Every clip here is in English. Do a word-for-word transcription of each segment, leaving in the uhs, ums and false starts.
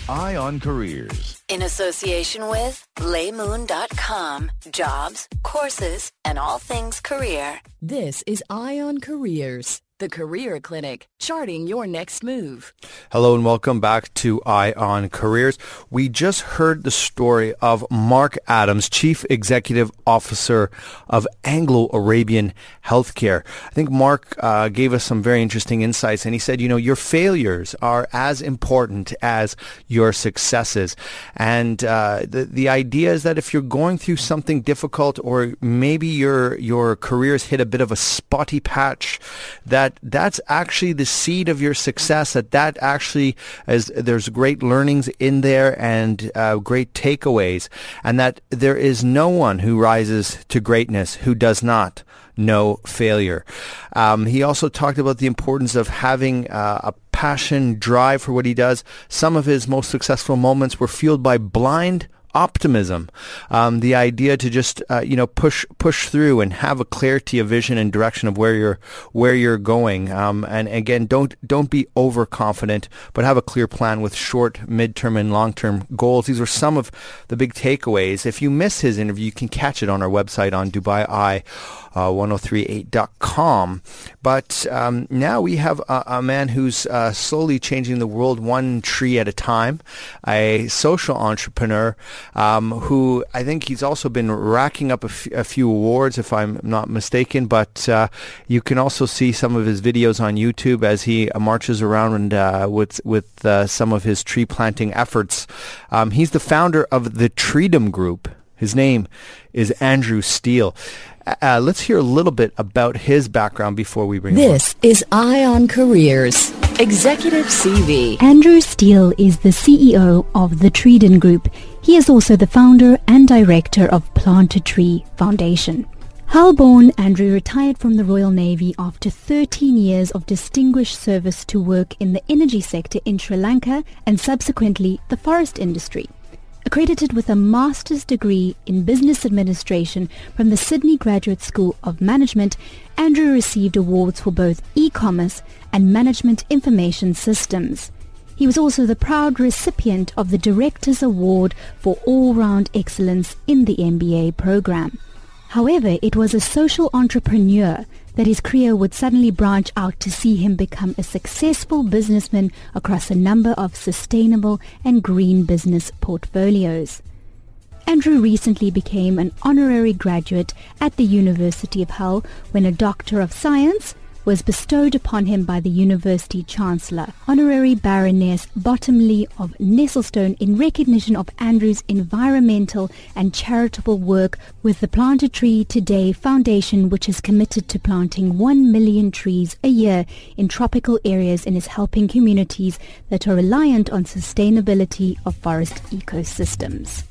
Eye on Careers. In association with laymoon dot com. Jobs, courses, and all things career. This is Eye on Careers, the career clinic, charting your next move. Hello and welcome back to Eye on Careers. We just heard the story of Mark Adams, Chief Executive Officer of Anglo-Arabian Healthcare. I think Mark uh, gave us some very interesting insights, and he said, you know, your failures are as important as your successes. And uh, the, the idea is that if you're going through something difficult, or maybe your your career's hit a bit of a spotty patch, that that's actually the seed of your success, that that actually is, there's great learnings in there and uh, great takeaways, and that there is no one who rises to greatness who does not know failure. Um, he also talked about the importance of having uh, a passion, drive for what he does. Some of his most successful moments were fueled by blind optimism, um, the idea to just uh, you know push push through and have a clarity of vision and direction of where you're where you're going. Um, and again, don't don't be overconfident, but have a clear plan with short, midterm, and long-term goals. These are some of the big takeaways. If you miss his interview, you can catch it on our website on Dubai Eye uh, ten thirty-eight dot com. But um, now we have a, a man who's uh, slowly changing the world one tree at a time, a social entrepreneur. Um, who I think he's also been racking up a, f- a few awards, if I'm not mistaken. But uh, you can also see some of his videos on YouTube as he uh, marches around uh, with with uh, some of his tree planting efforts. Um, he's the founder of the Treedom Group. His name is Andrew Steele. Uh, let's hear a little bit about his background before we bring him on. This is Eye on Careers, Executive C V. Andrew Steele is the C E O of the Treedom Group. He is also the founder and director of Plant a Tree Foundation. Hull-born, Andrew retired from the Royal Navy after thirteen years of distinguished service to work in the energy sector in Sri Lanka and subsequently the forest industry. Accredited with a master's degree in business administration from the Sydney Graduate School of Management, Andrew received awards for both e-commerce and management information systems. He was also the proud recipient of the Director's Award for All-Round Excellence in the M B A program. However, it was a social entrepreneur that his career would suddenly branch out to see him become a successful businessman across a number of sustainable and green business portfolios. Andrew recently became an honorary graduate at the University of Hull when a Doctor of Science was bestowed upon him by the University Chancellor, Honorary Baroness Bottomley of Nesselstone, in recognition of Andrew's environmental and charitable work with the Plant a Tree Today Foundation, which is committed to planting one million trees a year in tropical areas and is helping communities that are reliant on sustainability of forest ecosystems.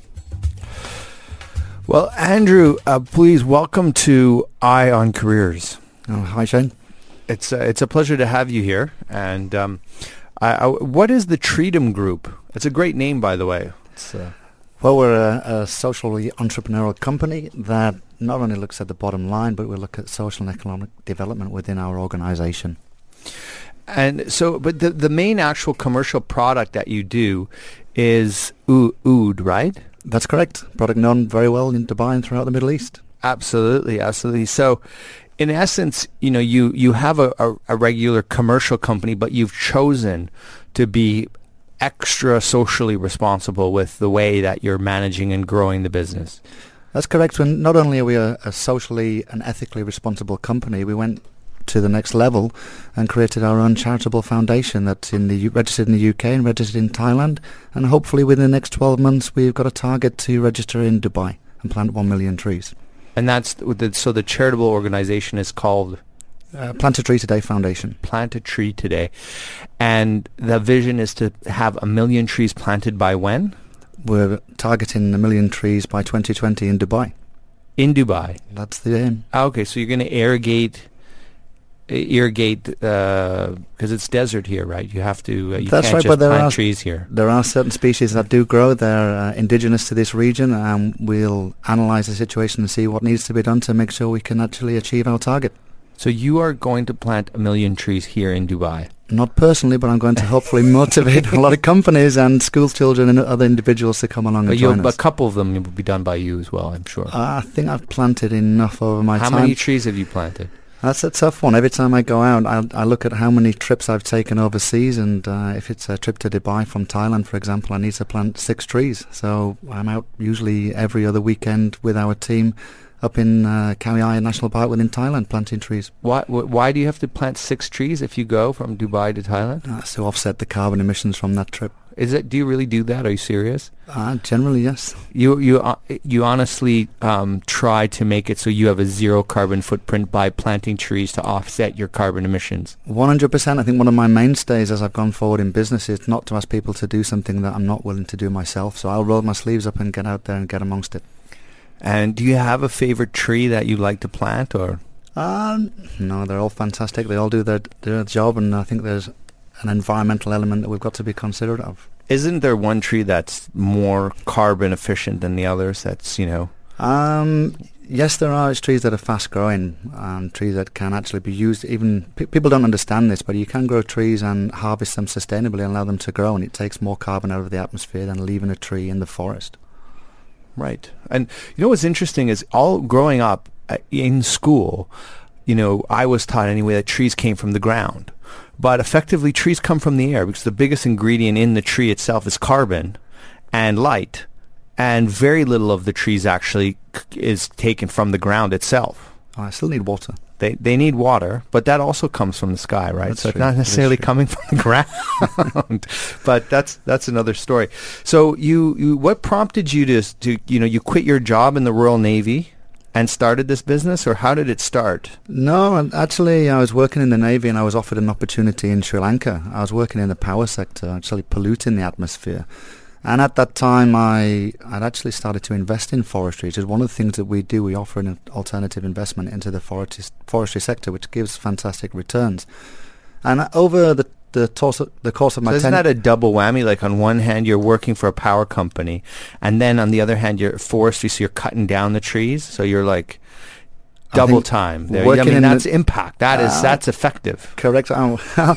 Well, Andrew, uh, please welcome to Eye on Careers. Oh, hi, Shane. It's uh, it's a pleasure to have you here. And um, I, I, what is the Treedom Group? It's a great name, by the way. It's, uh, well, we're a, a socially entrepreneurial company that not only looks at the bottom line, but we look at social and economic development within our organization. And so, but the the main actual commercial product that you do is o- oud, right? That's correct. Product known very well in Dubai and throughout the Middle East. Absolutely, absolutely. So, in essence, you know, you, you have a, a, a regular commercial company, but you've chosen to be extra socially responsible with the way that you're managing and growing the business. That's correct. When not only are we a, a socially and ethically responsible company, we went to the next level and created our own charitable foundation that's in the registered in the U K and registered in Thailand. And hopefully within the next twelve months, we've got a target to register in Dubai and plant one million trees. And that's the, so the charitable organization is called uh, Plant a Tree Today Foundation. Plant a Tree Today. And the vision is to have a million trees planted by when? We're targeting a million trees by twenty twenty in Dubai. In Dubai? That's the aim. Okay, so you're going to irrigate irrigate because uh, it's desert here, right? You have to. Uh, you That's can't right, just but there plant are trees here. There are certain species that do grow. They're uh, indigenous to this region, and we'll analyse the situation and see what needs to be done to make sure we can actually achieve our target. So you are going to plant a million trees here in Dubai. Not personally, but I'm going to hopefully motivate a lot of companies and school children and other individuals to come along but and join us. A couple of them will be done by you as well, I'm sure. Uh, I think I've planted enough over my how time. How many trees have you planted? That's a tough one. Every time I go out, I, I look at how many trips I've taken overseas, and uh, if it's a trip to Dubai from Thailand, for example, I need to plant six trees. So I'm out usually every other weekend with our team up in uh, Khao Yai National Park within Thailand, planting trees. Why wh- Why do you have to plant six trees if you go from Dubai to Thailand? Uh, to offset the carbon emissions from that trip. Is it? Do you really do that? Are you serious? Uh, generally, yes. You you uh, you honestly um, try to make it so you have a zero carbon footprint by planting trees to offset your carbon emissions. one hundred percent. I think one of my mainstays as I've gone forward in business is not to ask people to do something that I'm not willing to do myself. So I'll roll my sleeves up and get out there and get amongst it. And do you have a favorite tree that you like to plant, or? Um, no, they're all fantastic. They all do their their job, and I think there's an environmental element that we've got to be considerate of. Isn't there one tree that's more carbon efficient than the others? That's, you know. Um, yes, there are trees that are fast growing, um, trees that can actually be used. Even p- people don't understand this, but you can grow trees and harvest them sustainably and allow them to grow, and it takes more carbon out of the atmosphere than leaving a tree in the forest. Right. And you know what's interesting is all growing up uh, in school, you know, I was taught anyway that trees came from the ground. But effectively trees come from the air because the biggest ingredient in the tree itself is carbon and light. And very little of the trees actually c- is taken from the ground itself. Oh, I still need water. They they need water, but that also comes from the sky, right? That's so true. it's not necessarily coming from the ground. But that's that's another story. So you, you what prompted you to to you know you quit your job in the Royal Navy and started this business, or how did it start? No, and actually I was working in the Navy and I was offered an opportunity in Sri Lanka. I was working in the power sector, actually polluting the atmosphere. And at that time, I had actually started to invest in forestry, which is one of the things that we do. We offer an alternative investment into the forestry, forestry sector, which gives fantastic returns. And over the the, torso, the course of my so isn't ten- that a double whammy? Like on one hand, you're working for a power company, and then on the other hand, you're forestry, so you're cutting down the trees. So you're like double time. There. I mean, that's the, impact. That uh, is that's effective. Correct. I,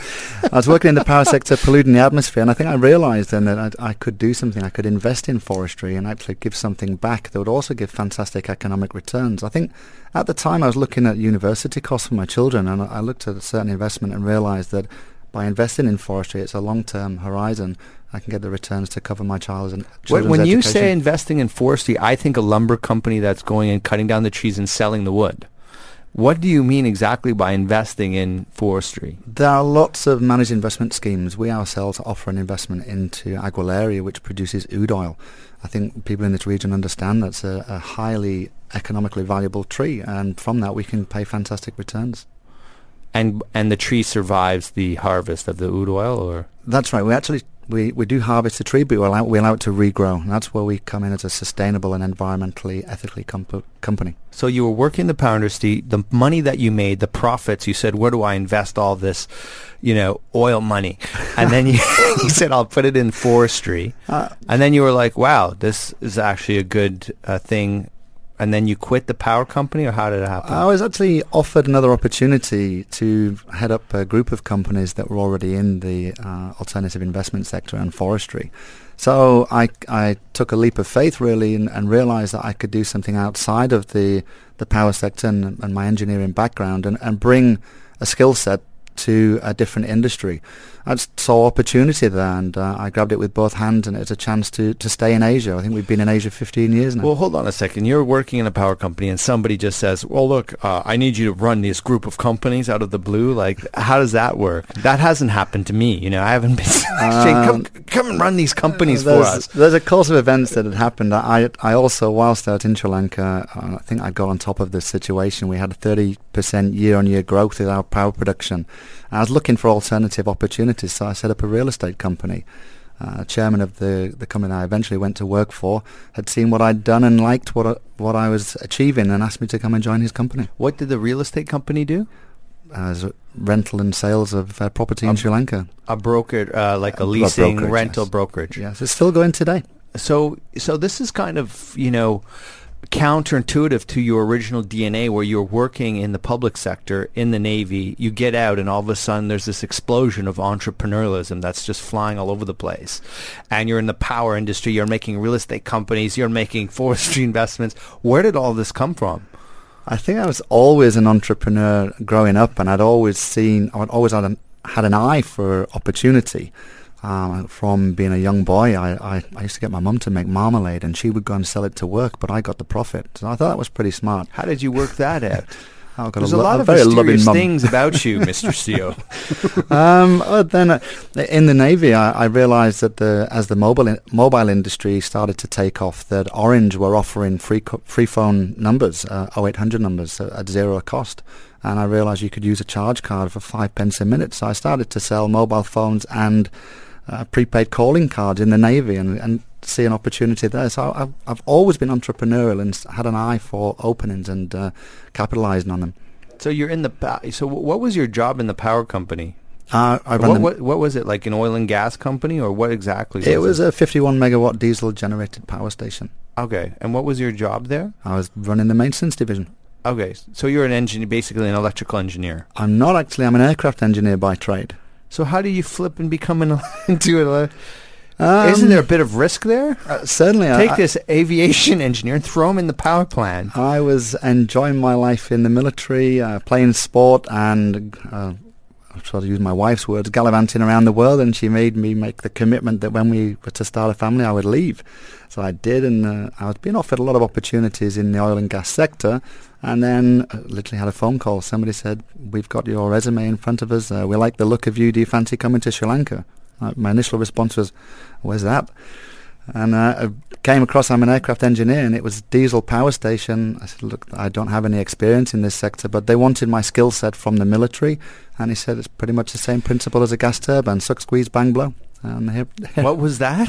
I was working in the power sector, polluting the atmosphere, and I think I realised then that I, I could do something. I could invest in forestry and actually give something back that would also give fantastic economic returns. I think at the time I was looking at university costs for my children, and I looked at a certain investment and realised that by investing in forestry, it's a long-term horizon. I can get the returns to cover my child's and children's When you education. say investing in forestry, I think a lumber company that's going and cutting down the trees and selling the wood. What do you mean exactly by investing in forestry? There are lots of managed investment schemes. We ourselves offer an investment into Aguilaria, which produces oud oil. I think people in this region understand that's a, a highly economically valuable tree, and from that we can pay fantastic returns. And and the tree survives the harvest of the oud oil, or? That's right. We actually we, we do harvest the tree, but we allow, we allow it to regrow. And that's where we come in as a sustainable and environmentally, ethically comp- company. So you were working the power industry. The money that you made, the profits, you said, where do I invest all this, you know, oil money? And then you, you said, I'll put it in forestry. Uh, and then you were like, wow, this is actually a good uh, thing. And then you quit the power company, or how did it happen? I was actually offered another opportunity to head up a group of companies that were already in the uh, alternative investment sector and forestry. So I, I took a leap of faith, really, and, and realized that I could do something outside of the, the power sector and, and my engineering background and, and bring a skill set to a different industry. I just saw opportunity there, and uh, I grabbed it with both hands, and it's a chance to, to stay in Asia. I think we've been in Asia fifteen years now. Well, hold on a second. You're working in a power company, and somebody just says, well, look, uh, I need you to run this group of companies out of the blue. Like, how does that work? That hasn't happened to me. You know, I haven't been saying, um, come, come and run these companies for us. There's a course of events that had happened. I, I also, whilst out in Sri Lanka, uh, I think I got on top of this situation. We had a thirty percent year-on-year growth in our power production. I was looking for alternative opportunities, so I set up a real estate company. Uh, chairman of the, the company I eventually went to work for had seen what I'd done and liked what I, what I was achieving, and asked me to come and join his company. What did the real estate company do? As uh, rental and sales of uh, property a, in Sri Lanka. A broker, uh, like a, a leasing, brokerage, rental yes. brokerage. Yes, it's still going today. So, so this is kind of, you know, counterintuitive to your original D N A, where you're working in the public sector, in the Navy. You get out and all of a sudden there's this explosion of entrepreneurialism that's just flying all over the place. And you're in the power industry, you're making real estate companies, you're making forestry investments. Where did all this come from? I think I was always an entrepreneur growing up, and I'd always seen, I'd always had an, had an eye for opportunity. Um, from being a young boy, I, I, I used to get my mum to make marmalade, and she would go and sell it to work, but I got the profit. So I thought that was pretty smart. How did you work that out? I've got There's a, a lo- lot a of very mysterious loving things about you, Mister C E O. um, well, then, uh, in the Navy, I, I realised that the as the mobile in, mobile industry started to take off, that Orange were offering free co- free phone numbers, uh, oh eight hundred numbers uh, at zero cost. And I realised you could use a charge card for five pence a minute. So I started to sell mobile phones and uh, prepaid calling cards in the Navy, and, and see an opportunity there. So I've, I've always been entrepreneurial and had an eye for openings and uh, capitalising on them. So you're in the pa- so what was your job in the power company? Uh, I ran what, the, what what was it, like an oil and gas company, or what exactly was it was it? a fifty-one megawatt diesel generated power station. Okay, and what was your job there? I was running the maintenance division. Okay, so you're an engineer, basically an electrical engineer. I'm not actually, I'm an aircraft engineer by trade. So how do you flip and become an into it? Um, Isn't there a bit of risk there? Uh, certainly. Take I, this aviation engineer and throw him in the power plant. I was enjoying my life in the military, uh, playing sport, and uh, I'll try to use my wife's words, gallivanting around the world, and she made me make the commitment that when we were to start a family, I would leave. So I did, and uh, I was being offered a lot of opportunities in the oil and gas sector, and then uh, literally had a phone call. Somebody said, "We've got your resume in front of us. Uh, we like the look of you. Do you fancy coming to Sri Lanka?" Uh, my initial response was, "Where's that?" And uh, I came across, I'm an aircraft engineer, and it was diesel power station. I said, "Look, I don't have any experience in this sector," but they wanted my skill set from the military. And he said, "It's pretty much the same principle as a gas turbine, suck, squeeze, bang, blow." And here, what was that?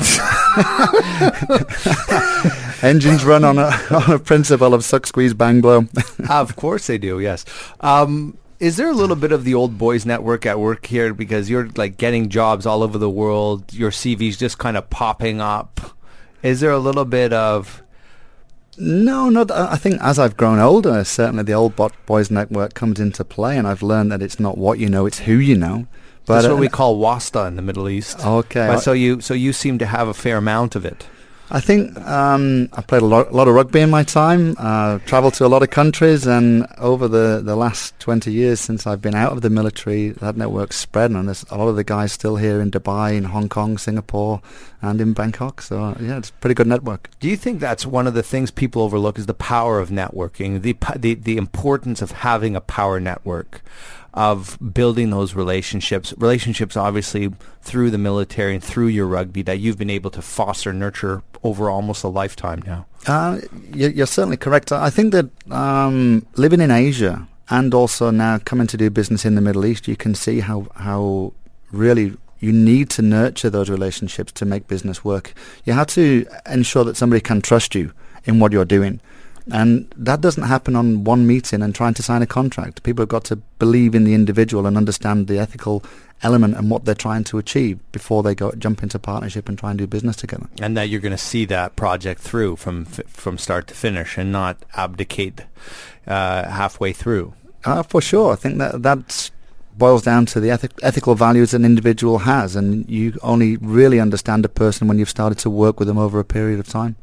Engines run on a, on a principle of suck, squeeze, bang, blow. Of course they do, yes. Um, is there a little bit of the old boys network at work here? Because you're like getting jobs all over the world. Your C V's just kind of popping up. Is there a little bit of... No, not. I think as I've grown older, certainly the old boys network comes into play, and I've learned that it's not what you know, it's who you know. But That's what uh, we call wasta in the Middle East. Okay. But so you so you seem to have a fair amount of it. I think um, I played a lot, a lot of rugby in my time, uh, travelled to a lot of countries, and over the, the last twenty years since I've been out of the military, that network's spread, and there's a lot of the guys still here in Dubai, in Hong Kong, Singapore, and in Bangkok. So, uh, yeah, it's a pretty good network. Do you think that's one of the things people overlook is the power of networking, the the, the importance of having a power network, of building those relationships, relationships obviously through the military and through your rugby that you've been able to foster, nurture over almost a lifetime now? Uh, you're, you're certainly correct. I think that um, living in Asia and also now coming to do business in the Middle East, you can see how how really you need to nurture those relationships to make business work. You have to ensure that somebody can trust you in what you're doing. And that doesn't happen on one meeting and trying to sign a contract. People have got to believe in the individual and understand the ethical element and what they're trying to achieve before they go jump into partnership and try and do business together. And that you're going to see that project through from f- from start to finish and not abdicate uh, halfway through. Uh, for sure. I think that that's boils down to the ethic- ethical values an individual has, and you only really understand a person when you've started to work with them over a period of time.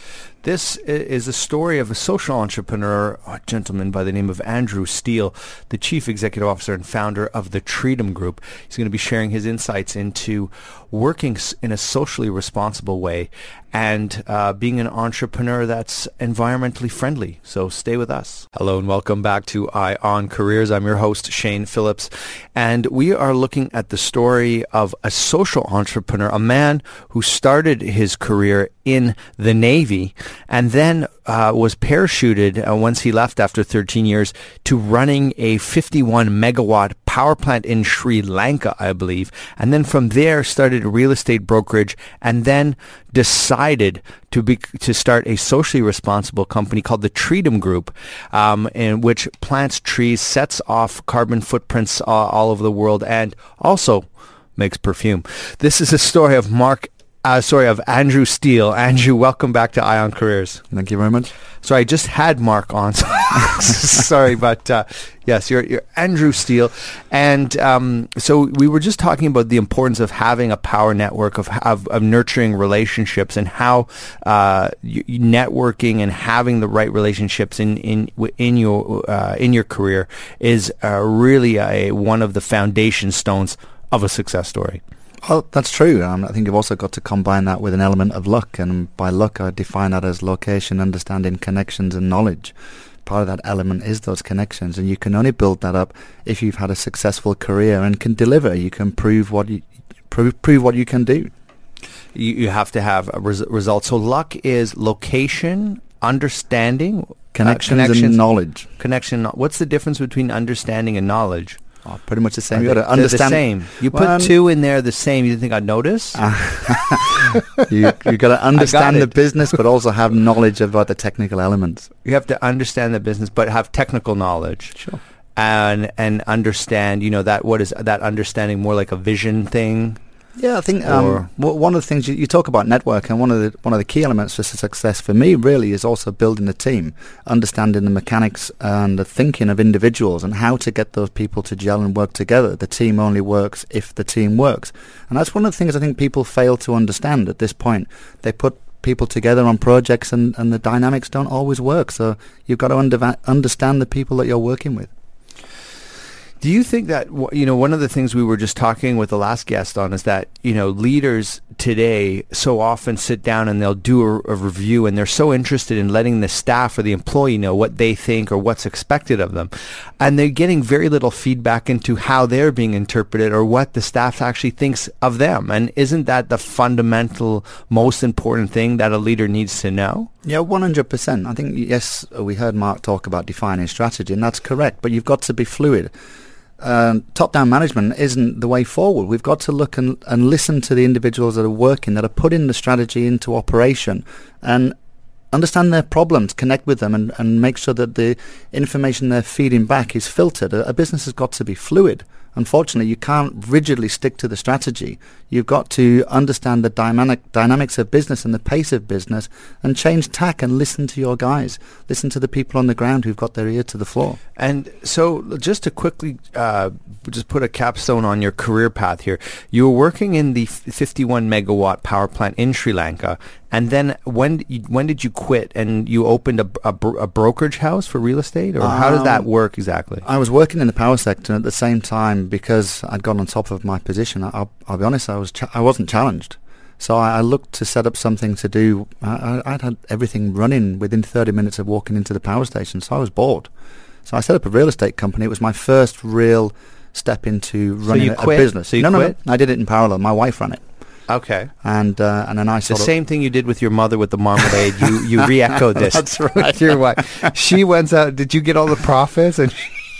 This is a story of a social entrepreneur, a gentleman by the name of Andrew Steele, the Chief Executive Officer and founder of the Treedom Group. He's going to be sharing his insights into working in a socially responsible way and uh, being an entrepreneur that's environmentally friendly. So stay with us. Hello and welcome back to Eye on Careers. I'm your host, Shane Phillips, and we are looking at the story of a social entrepreneur, a man who started his career in the Navy and then uh, was parachuted uh, once he left after thirteen years to running a fifty-one megawatt power plant in Sri Lanka, I believe. And then from there started a real estate brokerage and then decided to be to start a socially responsible company called the Treedom Group, um, in which plants trees, sets off carbon footprints uh, all over the world, and also makes perfume. This is a story of Mark uh, sorry, of Andrew Steele. Andrew, welcome back to Ion Careers. Thank you very much. So I just had Mark on. Sorry, but uh, yes, you're, you're Andrew Steele. And um, so we were just talking about the importance of having a power network, of of, of nurturing relationships, and how uh, y- networking and having the right relationships in in in your uh, in your career is uh, really a, one of the foundation stones of a success story. Well, that's true. Um, I think you've also got to combine that with an element of luck, and by luck I define that as location, understanding, connections and knowledge. Part of that element is those connections, and you can only build that up if you've had a successful career and can deliver. You can prove what you prove, prove what you can do. You, you have to have a res- result. So luck is location, understanding, Connections, uh, connections and knowledge. Connection. What's the difference between understanding and knowledge? Oh, pretty much the same. Are You they, got to understand. they're the same. You put Well, two in there the same. You think I'd notice? you you got to understand the it. business, but also have knowledge about the technical elements. You have to understand the business, but have technical knowledge. Sure. And and understand. You know that what is that understanding more like a vision thing? Yeah, I think Or- um, w- one of the things you, you talk about network, and one of the one of the key elements for success for me really is also building a team, understanding the mechanics and the thinking of individuals and how to get those people to gel and work together. The team only works if the team works, and that's one of the things I think people fail to understand at this point. They put people together on projects, and, and the dynamics don't always work. So you've got to under- understand the people that you're working with. Do you think that, w- you know, one of the things we were just talking with the last guest on is that, you know, leaders today so often sit down and they'll do a, a review, and they're so interested in letting the staff or the employee know what they think or what's expected of them. And they're getting very little feedback into how they're being interpreted or what the staff actually thinks of them. And isn't that the fundamental, most important thing that a leader needs to know? Yeah, one hundred percent. I think, yes, we heard Mark talk about defining strategy, and that's correct, but you've got to be fluid. Um, top-down management isn't the way forward. We've got to look and, and listen to the individuals that are working, that are putting the strategy into operation, and understand their problems, connect with them, and, and make sure that the information they're feeding back is filtered. A, a business has got to be fluid. Unfortunately, you can't rigidly stick to the strategy. You've got to understand the dynamic dynamics of business and the pace of business, and change tack and listen to your guys. Listen to the people on the ground who've got their ear to the floor. And so just to quickly uh, just put a capstone on your career path here, you were working in the fifty-one megawatt power plant in Sri Lanka, and then when when did you quit and you opened a, a, bro- a brokerage house for real estate, or um, how does that work exactly? I was working in the power sector, and at the same time, because I'd gone on top of my position, I'll, I'll be honest, I was ch- I wasn't challenged. So I, I looked to set up something to do. I, I'd had everything running within thirty minutes of walking into the power station, so I was bored. So I set up a real estate company. It was my first real step into running so you a, quit? a business. So you no, quit? no, no, I did it in parallel. My wife ran it. Okay. And uh, and then I The sort of... same thing you did with your mother with the marmalade. You you re-echoed this. That's right. Your wife. She went out. Did you get all the profits? And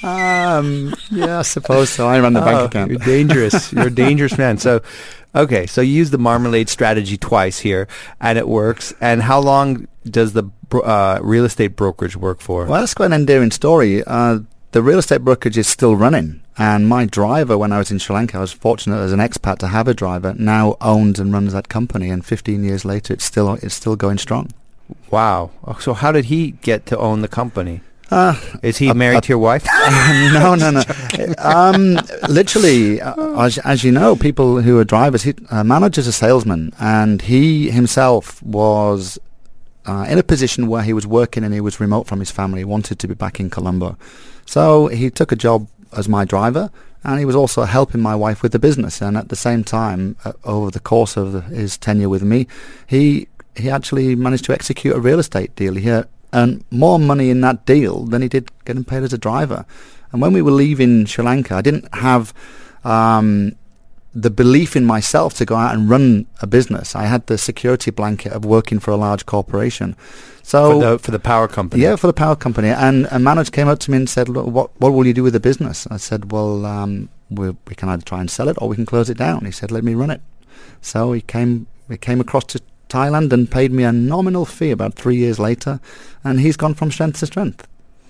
Um, yeah, I suppose so. I ran the oh, bank account. You're dangerous. You're a dangerous man. So, okay. So you use the marmalade strategy twice here, and it works. And how long does the bro- uh, real estate brokerage work for? Well, that's quite an endearing story. Uh, the real estate brokerage is still running. And my driver, when I was in Sri Lanka, I was fortunate as an expat to have a driver, now owns and runs that company. And fifteen years later, it's still it's still going strong. Wow. So how did he get to own the company? Uh, Is he uh, married uh, to your wife? no, no, no. Um, literally, uh, as, as you know, people who are drivers, he, uh, manager's a salesman, and he himself was uh, in a position where he was working and he was remote from his family. He wanted to be back in Colombo. So he took a job as my driver, and he was also helping my wife with the business. And at the same time, uh, over the course of the, his tenure with me, he he actually managed to execute a real estate deal. He had earned more money in that deal than he did getting paid as a driver. And when we were leaving Sri Lanka, I didn't have um, the belief in myself to go out and run a business. I had the security blanket of working for a large corporation. So for the for the power company. Yeah, for the power company. And a manager came up to me and said, "Look, what what will you do with the business?" I said, "Well, um, we we can either try and sell it or we can close it down." He said, "Let me run it." So he came he came across to Thailand and paid me a nominal fee about three years later, and he's gone from strength to strength.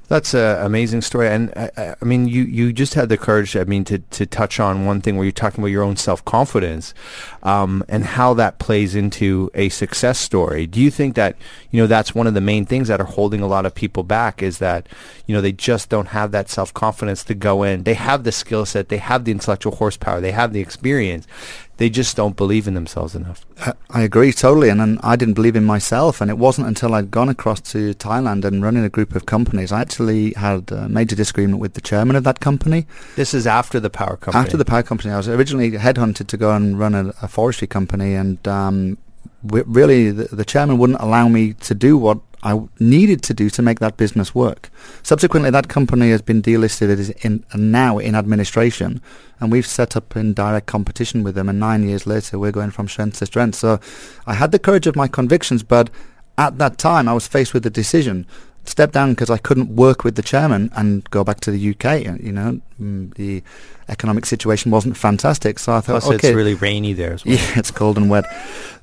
That's an amazing story. And I, I mean, you, you just had the courage, I mean, to, to touch on one thing where you're talking about your own self-confidence um, and how that plays into a success story. Do you think that, you know, that's one of the main things that are holding a lot of people back is that, you know, they just don't have that self-confidence to go in. They have the skill set. They have the intellectual horsepower. They have the experience. They just don't believe in themselves enough. Uh, I agree totally, and, and I didn't believe in myself, and it wasn't until I'd gone across to Thailand and running a group of companies. I actually had a major disagreement with the chairman of that company. This is after the power company? After the power company. I was originally headhunted to go and run a, a forestry company, and um, we, really the, the chairman wouldn't allow me to do what I needed to do to make that business work. Subsequently, that company has been delisted. It is in, now in administration, and we've set up in direct competition with them, and nine years later, we're going from strength to strength. So I had the courage of my convictions, but at that time, I was faced with the decision. Step down because I couldn't work with the chairman and go back to the U K. You know, the economic situation wasn't fantastic, so I thought, Plus okay, it's really rainy there as well. Yeah, it's cold and wet.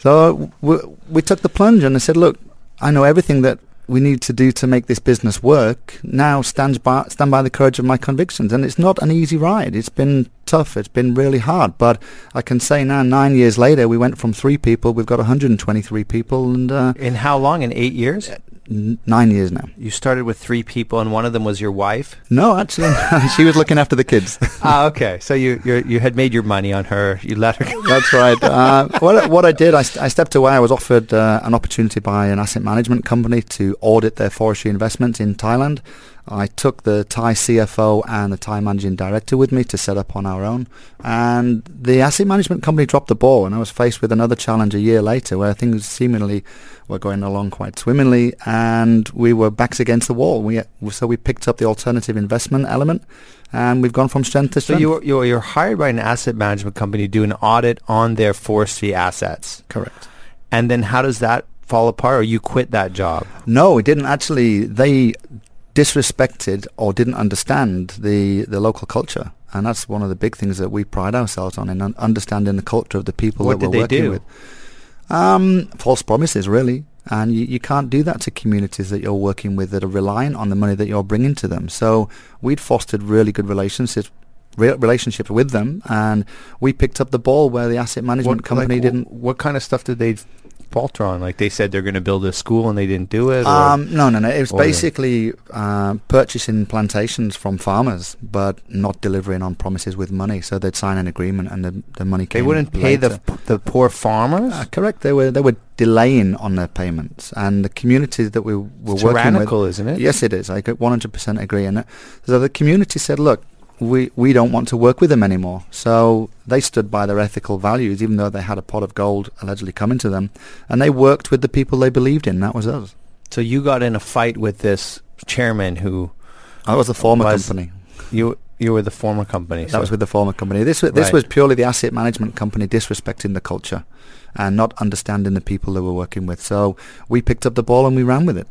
So we, we took the plunge, and I said, look, I know everything that we need to do to make this business work. Now stand by, stand by the courage of my convictions. And it's not an easy ride. It's been tough. It's been really hard. But I can say now, nine years later, we went from three people. We've got one hundred twenty-three people. And uh, in how long? In eight years? N- nine years now. You started with three people, and one of them was your wife? No, actually, she was looking after the kids. Ah, okay. So you you you had made your money on her. You let her go. That's right. Uh, what what I did, I, st- I stepped away. I was offered uh, an opportunity by an asset management company to audit their forestry investments in Thailand. I took the Thai C F O and the Thai managing director with me to set up on our own. And the asset management company dropped the ball, and I was faced with another challenge a year later where things seemingly were going along quite swimmingly, and we were backs against the wall. We So we picked up the alternative investment element, and we've gone from strength to strength. So you were, you were, you're hired by an asset management company to do an audit on their forestry assets. Correct. And then how does that fall apart, or you quit that job? No, we didn't actually. They disrespected or didn't understand the, the local culture. And that's one of the big things that we pride ourselves on, in un- understanding the culture of the people what that we're did they working do? with. Um, false promises, really. And you, you can't do that to communities that you're working with that are reliant on the money that you're bringing to them. So we'd fostered really good relationships re- relationships with them, and we picked up the ball where the asset management what, company like, didn't. What kind of stuff did they falter on? Like they said they're going to build a school and they didn't do it? Or, um, no, no, no. It was or basically uh, purchasing plantations from farmers, but not delivering on promises with money. So they'd sign an agreement, and the the money came. They wouldn't pay later. the the poor farmers? Uh, correct. They were they were delaying on their payments, and the communities that we were it's working tyrannical, with. Isn't it? Yes, it is. I one hundred percent agree. And so the community said, "Look, we we don't want to work with them anymore." So they stood by their ethical values, even though they had a pot of gold allegedly coming to them, and they worked with the people they believed in. That was us. So you got in a fight with this chairman who... I was the former was, company. You you were the former company. That so. was with the former company. This was, this Right. was purely the asset management company disrespecting the culture and not understanding the people they were working with. So we picked up the ball and we ran with it.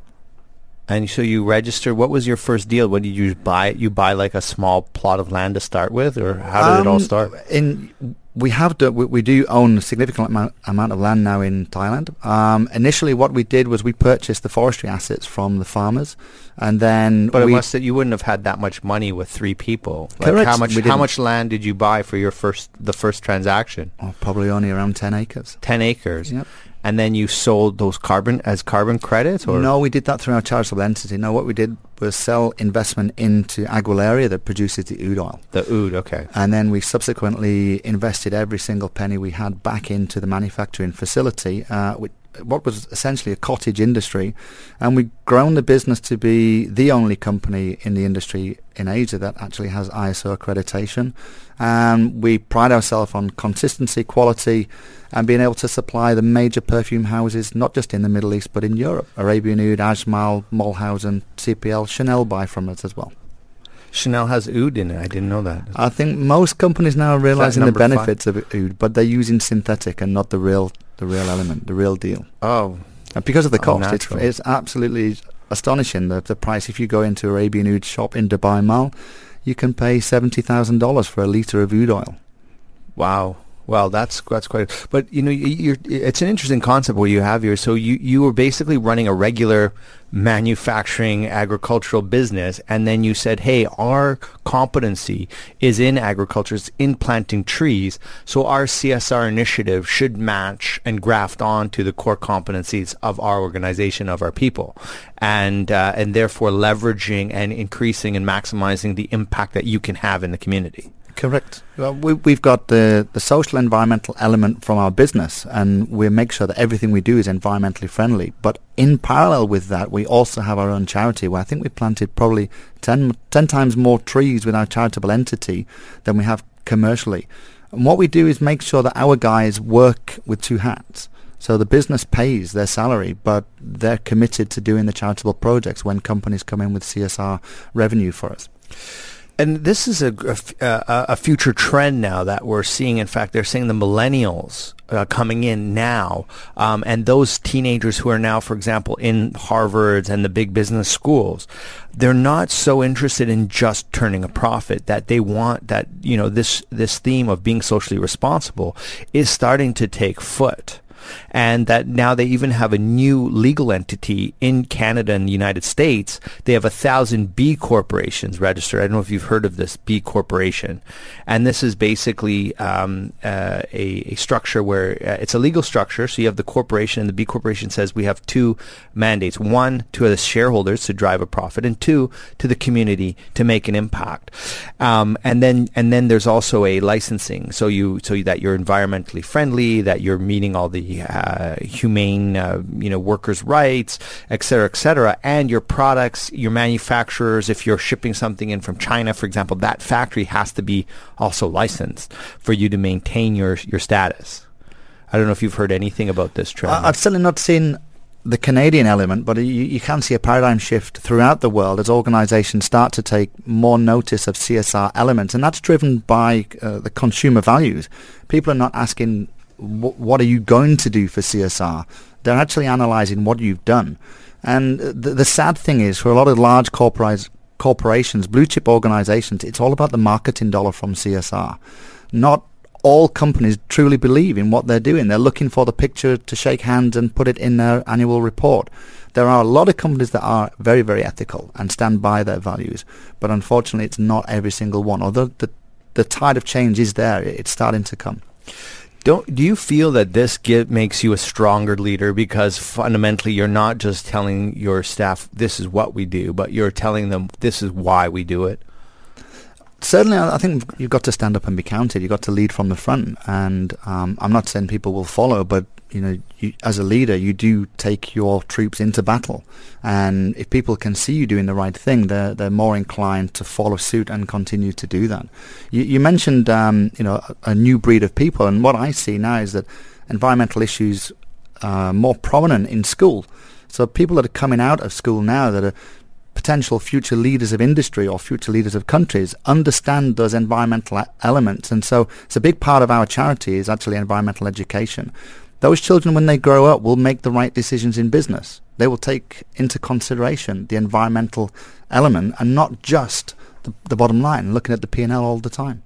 And so you registered. What was your first deal? What did you buy? You buy like a small plot of land to start with, or how did it all Um, start? In we have do, we, we do own a significant amount, amount of land now in Thailand. Um, initially, what we did was we purchased the forestry assets from the farmers, and then But we it must that you wouldn't have had that much money with three people. Like Correct, how much? we How didn't. much land did you buy for your first the first transaction? oh, probably only around ten acres. Ten acres. Yep. And then you sold those carbon as carbon credits, or No, we did that through our charitable entity. No, what we did was sell investment into Aguilaria that produces the oud oil. the oud. Okay. And then we subsequently invested every single penny we had back into the manufacturing facility, uh, which, what was essentially a cottage industry. And we've grown the business to be the only company in the industry in Asia that actually has I S O accreditation. And we pride ourselves on consistency, quality, and being able to supply the major perfume houses, not just in the Middle East, but in Europe. Arabian Oud, Ajmal, Mulhausen, C P L, Chanel buy from us as well. Chanel has oud in it. I didn't know that. I think most companies now are realizing the number five? benefits of oud, but they're using synthetic and not the real, the real element, the real deal. Oh, And because of the Oh, cost, it's, natural. it's absolutely astonishing. The, the price, if you go into Arabian Oud shop in Dubai Mall, you can pay seventy thousand dollars for a litre of oud oil. wow. Well, that's that's quite. But you know, you're, it's an interesting concept what you have here. So you you were basically running a regular manufacturing agricultural business, and then you said, "Hey, our competency is in agriculture, it's in planting trees. So our C S R initiative should match and graft on to the core competencies of our organization, of our people, and uh, and therefore leveraging and increasing and maximizing the impact that you can have in the community." Correct. Well, we, we've got the, the social environmental element from our business, and we make sure that everything we do is environmentally friendly. But in parallel with that, we also have our own charity, where I think we planted probably ten, ten times more trees with our charitable entity than we have commercially. And what we do is make sure that our guys work with two hats. So the business pays their salary, but they're committed to doing the charitable projects when companies come in with C S R revenue for us. And this is a, a, a future trend now that we're seeing. In fact, they're saying the millennials uh, coming in now, um, and those teenagers who are now, for example, in Harvard and the big business schools, they're not so interested in just turning a profit. That they want that, you know, this this theme of being socially responsible is starting to take foot. And that now they even have a new legal entity in Canada and the United States. They have a thousand B corporations registered. I don't know if you've heard of this B corporation. And this is basically um, uh, a, a structure where uh, it's a legal structure. So you have the corporation, and the B corporation says we have two mandates. One, to the shareholders to drive a profit, and two, to the community to make an impact. Um, and then and then there's also a licensing. So you so that you're environmentally friendly, that you're meeting all the Uh, humane, uh, you know, workers' rights, et cetera, et cetera, and your products, your manufacturers, if you're shipping something in from China, for example, that factory has to be also licensed for you to maintain your your status. I don't know if you've heard anything about this trend. I, I've certainly not seen the Canadian element, but you, you can see a paradigm shift throughout the world as organizations start to take more notice of C S R elements, and that's driven by uh, the consumer values. People are not asking, what are you going to do for C S R? They're actually analyzing what you've done. And the, the sad thing is, for a lot of large corpora- corporations, blue chip organizations, it's all about the marketing dollar from C S R. Not all companies truly believe in what they're doing. They're looking for the picture to shake hands and put it in their annual report. There are a lot of companies that are very, very ethical and stand by their values. But unfortunately, it's not every single one. Although the, the tide of change is there, it's starting to come. Don't, do you feel that this get, makes you a stronger leader, because fundamentally you're not just telling your staff this is what we do, but you're telling them this is why we do it? Certainly, I think you've got to stand up and be counted. You've got to lead from the front. And um, I'm not saying people will follow, but you know, you, as a leader, you do take your troops into battle. And if people can see you doing the right thing, they're they're more inclined to follow suit and continue to do that. You, you mentioned, um, you know, a, a new breed of people, and what I see now is that environmental issues are more prominent in school. So people that are coming out of school now that are potential future leaders of industry or future leaders of countries understand those environmental elements. And so it's a big part of our charity is actually environmental education. Those children, when they grow up, will make the right decisions in business. They will take into consideration the environmental element and not just the, the bottom line, looking at the P and L all the time.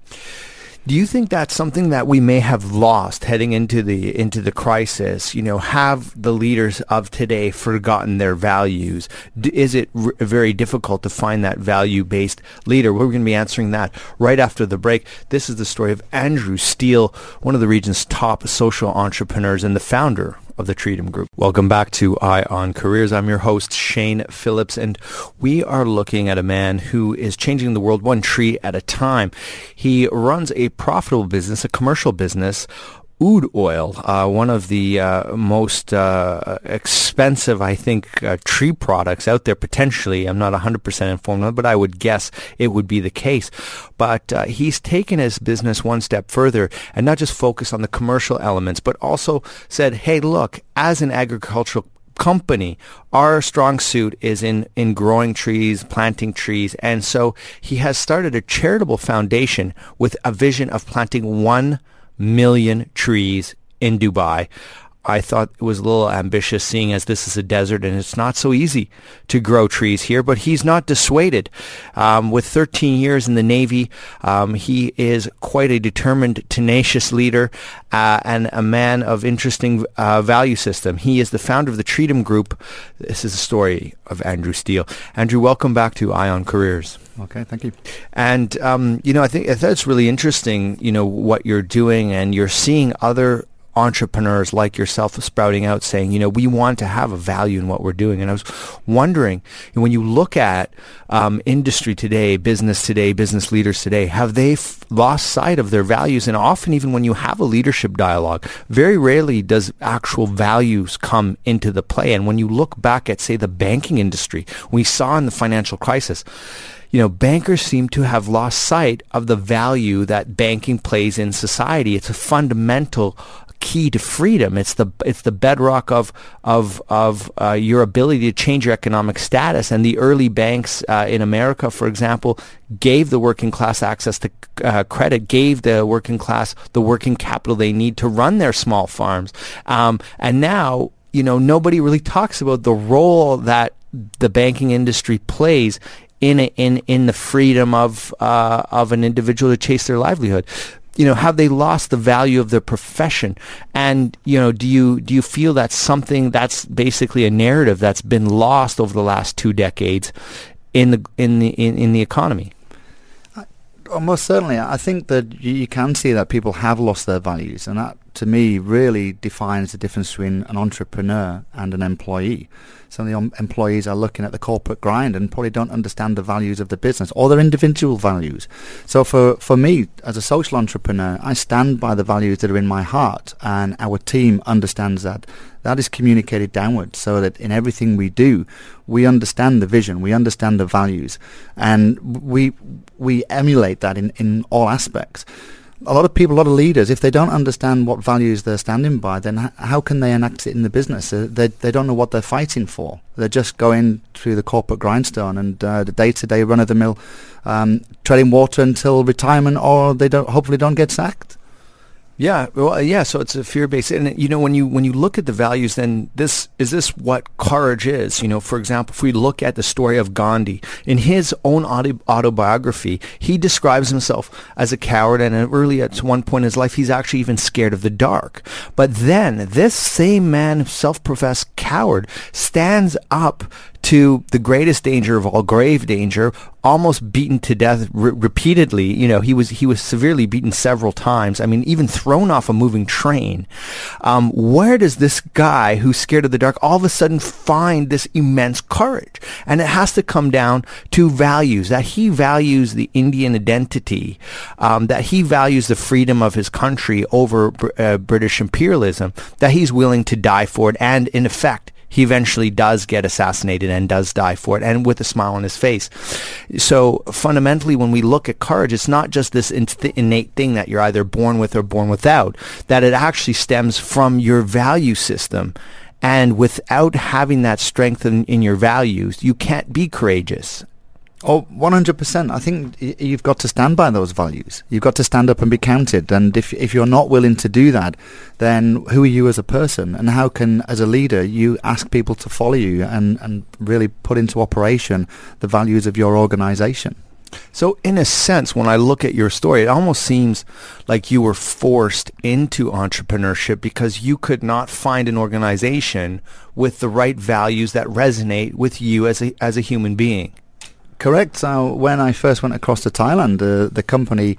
Do you think that's something that we may have lost heading into the into the crisis? You know, have the leaders of today forgotten their values? D- is it r- very difficult to find that value-based leader? We're going to be answering that right after the break. This is the story of Andrew Steele, one of the region's top social entrepreneurs and the founder of the Treedom Group. Welcome back to Eye on Careers. I'm your host, Shane Phillips, and we are looking at a man who is changing the world one tree at a time. He runs a profitable business, a commercial business, Oud Oil, uh, one of the uh, most uh, expensive, I think, uh, tree products out there, potentially. I'm not one hundred percent informed on it, but I would guess it would be the case. But uh, he's taken his business one step further and not just focused on the commercial elements, but also said, hey, look, as an agricultural company, our strong suit is in, in growing trees, planting trees. And so he has started a charitable foundation with a vision of planting one million trees in Dubai. I thought it was a little ambitious, seeing as this is a desert and it's not so easy to grow trees here, but he's not dissuaded. Um, with thirteen years in the Navy, um, he is quite a determined, tenacious leader uh, and a man of interesting uh, value system. He is the founder of the Treedom Group. This is the story of Andrew Steele. Andrew, welcome back to Eye on Careers. Okay, thank you. And, um, you know, I think that's really interesting, you know, what you're doing, and you're seeing other entrepreneurs like yourself sprouting out saying, you know, we want to have a value in what we're doing. And I was wondering, when you look at um, industry today, business today, business leaders today, have they f- lost sight of their values? And often, even when you have a leadership dialogue, very rarely does actual values come into the play. And when you look back at, say, the banking industry, we saw in the financial crisis, you know, bankers seem to have lost sight of the value that banking plays in society. It's a fundamental key to freedom. It's the it's the bedrock of of of uh, your ability to change your economic status. And the early banks uh, in America, for example, gave the working class access to uh, credit, gave the working class the working capital they need to run their small farms. Um, and now, you know, nobody really talks about the role that the banking industry plays in a, in in the freedom of uh, of an individual to chase their livelihood. You know, have they lost the value of their profession? And, you know, do you do you feel that's something that's basically a narrative that's been lost over the last two decades in the in the in, in the economy? Well, most certainly. I think that you, you can see that people have lost their values, and that, to me, really defines the difference between an entrepreneur and an employee. Some of the um, employees are looking at the corporate grind and probably don't understand the values of the business or their individual values. So for, for me, as a social entrepreneur, I stand by the values that are in my heart, and our team understands that. That is communicated downwards, so that in everything we do, we understand the vision, we understand the values, and we we emulate that in, in all aspects. A lot of people, a lot of leaders, if they don't understand what values they're standing by, then h- how can they enact it in the business? Uh, they they don't know what they're fighting for. They're just going through the corporate grindstone and uh, the day-to-day run-of-the-mill, um, treading water until retirement, or they don't hopefully don't get sacked. Yeah, well, yeah. So it's a fear-based, and you know, when you when you look at the values, then this is this what courage is. You know, for example, if we look at the story of Gandhi in his own auto- autobiography, he describes himself as a coward, and early at one point in his life, he's actually even scared of the dark. But then this same man, self-professed coward, stands up to the greatest danger of all, grave danger, almost beaten to death re- repeatedly. You know, he was he was severely beaten several times. I mean, even thrown off a moving train. Um, where does this guy who's scared of the dark all of a sudden find this immense courage? And it has to come down to values, that he values the Indian identity, um, that he values the freedom of his country over uh, British imperialism, that he's willing to die for it, and in effect, he eventually does get assassinated and does die for it, and with a smile on his face. So fundamentally, when we look at courage, it's not just this innate thing that you're either born with or born without, that it actually stems from your value system. And without having that strength in, in your values, you can't be courageous. Oh, one hundred percent. I think y- you've got to stand by those values. You've got to stand up and be counted. And if if you're not willing to do that, then who are you as a person? And how can, as a leader, you ask people to follow you and, and really put into operation the values of your organization? So in a sense, when I look at your story, it almost seems like you were forced into entrepreneurship because you could not find an organization with the right values that resonate with you as a as a human being. Correct. So when I first went across to Thailand, uh, the company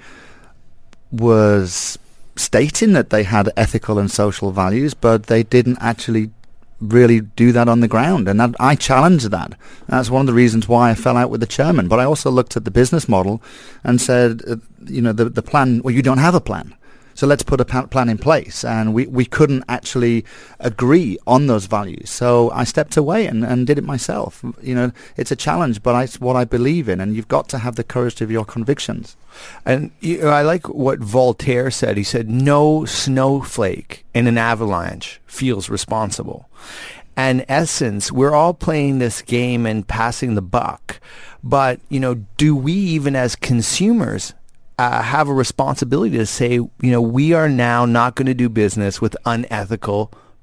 was stating that they had ethical and social values, but they didn't actually really do that on the ground. And that, I challenged that. That's one of the reasons why I fell out with the chairman. But I also looked at the business model and said, uh, you know, the, the plan, well, you don't have a plan. So let's put a plan in place. And we, we couldn't actually agree on those values. So I stepped away and, and did it myself. You know, it's a challenge, but it's what I believe in. And you've got to have the courage of your convictions. And you know, I like what Voltaire said. He said, no snowflake in an avalanche feels responsible. And in essence, we're all playing this game and passing the buck. But, you know, do we even as consumers Uh, have a responsibility to say, you know, we are now not going to do business with unethical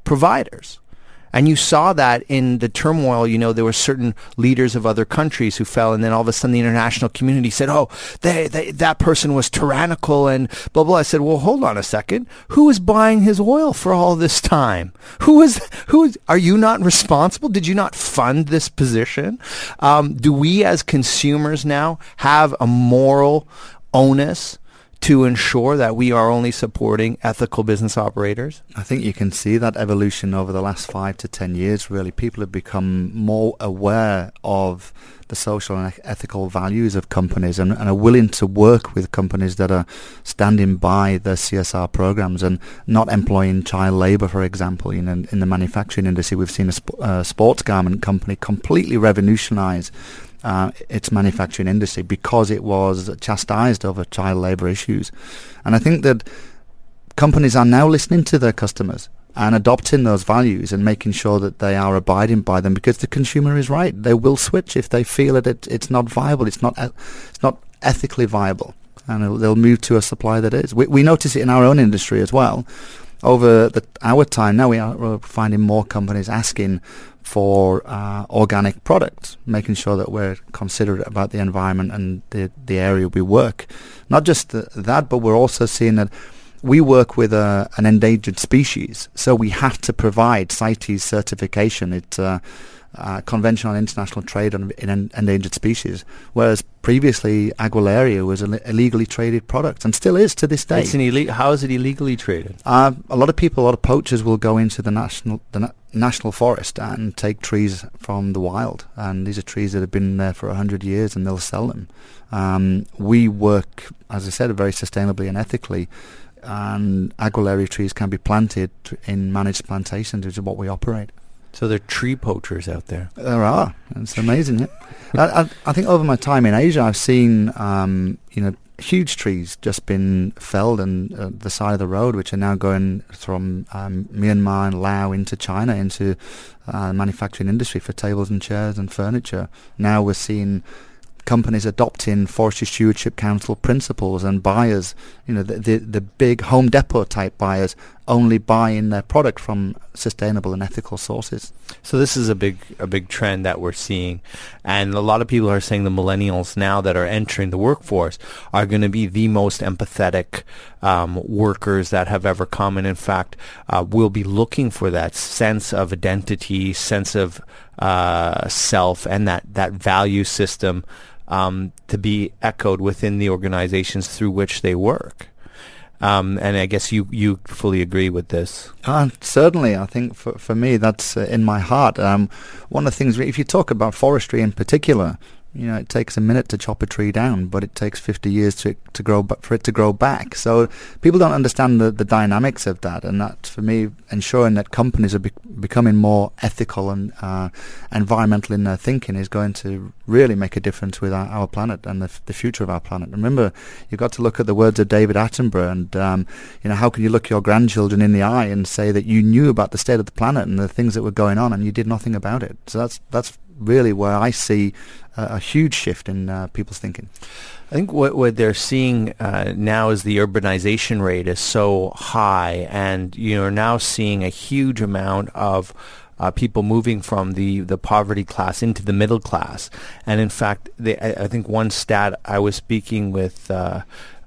providers. And you saw that in the turmoil. You know, there were certain leaders of other countries who fell, and then all of a sudden the international community said, oh, they, they, that person was tyrannical and blah, blah. I said, well, hold on a second. Who was buying his oil for all this time? Who was, who is, are you not responsible? Did you not fund this position? Um, do we as consumers now have a moral onus to ensure that we are only supporting ethical business operators? I think you can see that evolution over the last five to ten years, really. People have become more aware of the social and ethical values of companies and, and are willing to work with companies that are standing by their C S R programs and not employing child labor, for example. You know, in the manufacturing industry, we've seen a sp- uh, sports garment company completely revolutionize Uh, its manufacturing industry because it was chastised over child labour issues. And I think that companies are now listening to their customers and adopting those values and making sure that they are abiding by them, because the consumer is right. They will switch if they feel that it, it's not viable, it's not e- it's not ethically viable, and it'll, they'll move to a supply that is. We, we notice it in our own industry as well. Over the, our time now, we are we're finding more companies asking for uh, organic products, making sure that we're considerate about the environment and the the area we work. Not just the, that, but we're also seeing that we work with a, an endangered species, so we have to provide CITES certification. It's uh, uh, Convention on International Trade on in en- Endangered Species, whereas previously Aguilaria was an illegally traded product and still is to this day. It's an ille- How is it illegally traded? Uh, a lot of people, a lot of poachers will go into the national the na- national forest and take trees from the wild, and these are trees that have been there for a hundred years, and they'll sell them. Um, we work, as I said, very sustainably and ethically, and Aguilaria trees can be planted in managed plantations, which is what we operate. So there are tree poachers out there. There are. It's amazing. Yeah. I, I, I think over my time in Asia, I've seen um, you know huge trees just been felled and uh, the side of the road, which are now going from um, Myanmar and Laos into China, into uh, manufacturing industry for tables and chairs and furniture. Now we're seeing companies adopting Forestry Stewardship Council principles, and buyers, you know, the, the the big Home Depot type buyers only buying their product from sustainable and ethical sources. So this is a big a big trend that we're seeing, and a lot of people are saying the millennials now that are entering the workforce are going to be the most empathetic um, workers that have ever come, and in fact uh, will be looking for that sense of identity, sense of uh, self, and that, that value system um, to be echoed within the organizations through which they work. Um, and I guess you, you fully agree with this. Uh, certainly, I think for for me that's uh, in my heart. Um, one of the things, if you talk about forestry in particular, you know, it takes a minute to chop a tree down, but it takes fifty years to to grow for it to grow back. So people don't understand the, the dynamics of that, and that for me, ensuring that companies are be- becoming more ethical and uh, environmental in their thinking is going to really make a difference with our, our planet and the, f- the future of our planet. Remember, you've got to look at the words of David Attenborough, and um, you know, how can you look your grandchildren in the eye and say that you knew about the state of the planet and the things that were going on, and you did nothing about it? So that's that's really where I see uh, a huge shift in uh, people's thinking. I think what, what they're seeing uh, now is the urbanization rate is so high, and you're now seeing a huge amount of uh, people moving from the, the poverty class into the middle class. And in fact, they, I, I think one stat, I was speaking with uh,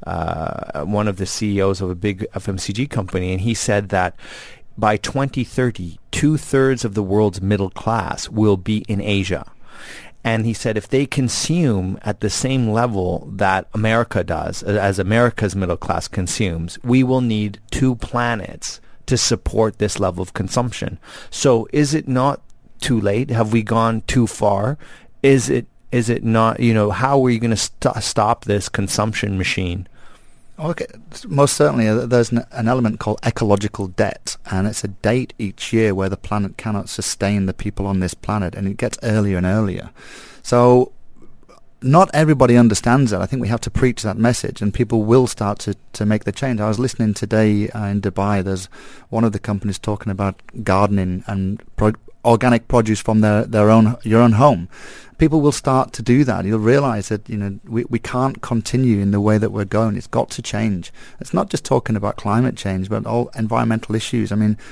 uh, one of the C E Os of a big F M C G company, and he said that by twenty thirty, two-thirds of the world's middle class will be in Asia. And he said if they consume at the same level that America does, as America's middle class consumes, we will need two planets to support this level of consumption. So is it not too late? Have we gone too far? Is it is it not, you know, how are you going to st- stop this consumption machine? Okay, most certainly uh, there's an, an element called ecological debt, and it's a date each year where the planet cannot sustain the people on this planet, and it gets earlier and earlier. So not everybody understands that. I think we have to preach that message, and people will start to, to make the change. I was listening today uh, in Dubai. There's one of the companies talking about gardening and pro- organic produce from their, their own your own home. People will start to do that. You'll realize that, you know, we, we can't continue in the way that we're going. It's got to change. It's not just talking about climate change, but all environmental issues. I mean,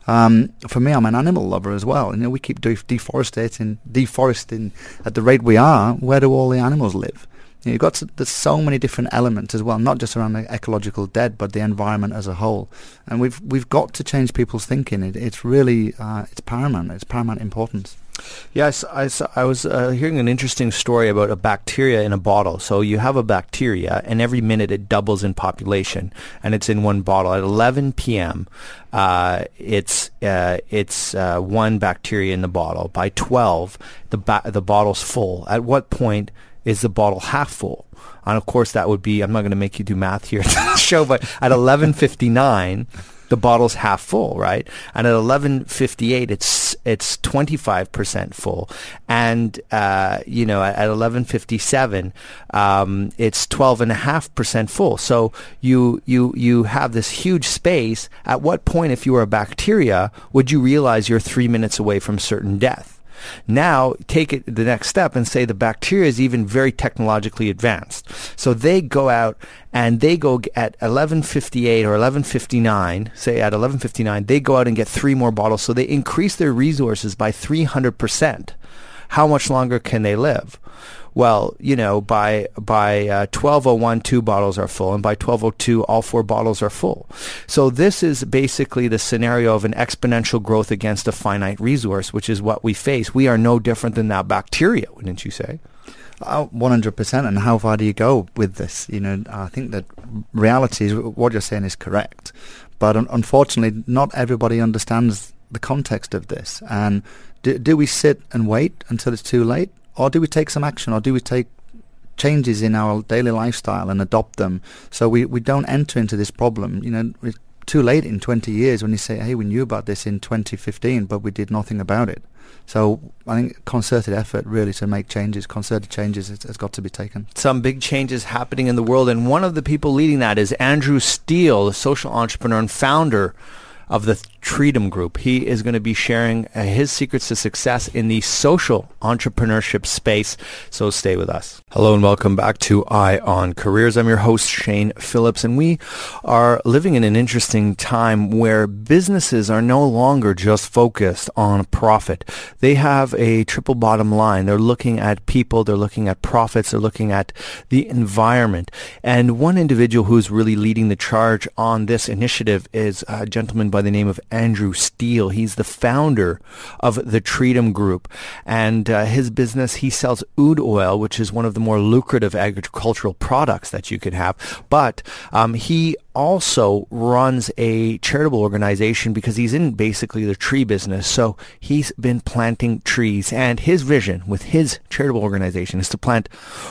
Um, for me, I'm an animal lover as well. You know, we keep de- deforesting, deforesting at the rate we are. Where do all the animals live? You know, you've got to, there's so many different elements as well, not just around the ecological dead, but the environment as a whole. And we've we've got to change people's thinking. It, it's really uh, it's paramount. It's paramount importance. Yes, I, I was uh, hearing an interesting story about a bacteria in a bottle. So you have a bacteria, and every minute it doubles in population, and it's in one bottle. At eleven p.m., uh, it's uh, it's uh, one bacteria in the bottle. By twelve, the ba- the bottle's full. At what point is the bottle half full? And of course, that would be, I'm not going to make you do math here at the show, but at eleven fifty-nine, the bottle's half full, right? And at eleven fifty-eight, it's it's twenty-five percent full. And, uh, you know, at, at eleven fifty-seven, um, it's twelve point five percent full. So you, you, you have this huge space. At what point, if you were a bacteria, would you realize you're three minutes away from certain death? Now, take it the next step and say the bacteria is even very technologically advanced. So they go out and they go at eleven fifty-eight or eleven fifty-nine, say at eleven fifty-nine, they go out and get three more bottles. So they increase their resources by three hundred percent. How much longer can they live? Well, you know, by by uh, twelve oh one, two bottles are full, and by twelve oh two, all four bottles are full. So this is basically the scenario of an exponential growth against a finite resource, which is what we face. We are no different than that bacteria, wouldn't you say? Uh, one hundred percent. And how far do you go with this? You know, I think that reality is what you're saying is correct, but un- unfortunately, not everybody understands the context of this. And do, do we sit and wait until it's too late? Or do we take some action, or do we take changes in our daily lifestyle and adopt them so we, we don't enter into this problem? You know, it's too late in twenty years when you say, hey, we knew about this in twenty fifteen, but we did nothing about it. So I think concerted effort really to make changes, concerted changes has, has got to be taken. Some big changes happening in the world, and one of the people leading that is Andrew Steele, the social entrepreneur and founder of the Treedom Group. He is going to be sharing uh, his secrets to success in the social entrepreneurship space. So stay with us. Hello and welcome back to Eye on Careers. I'm your host, Shane Phillips, and we are living in an interesting time where businesses are no longer just focused on profit. They have a triple bottom line. They're looking at people, they're looking at profits, they're looking at the environment. And one individual who's really leading the charge on this initiative is a gentleman by the name of Andrew Steele. He's the founder of the Treedom Group, and uh, his business, he sells oud oil, which is one of the more lucrative agricultural products that you could have. But um, he also runs a charitable organization because he's in basically the tree business. So he's been planting trees, and his vision with his charitable organization is to plant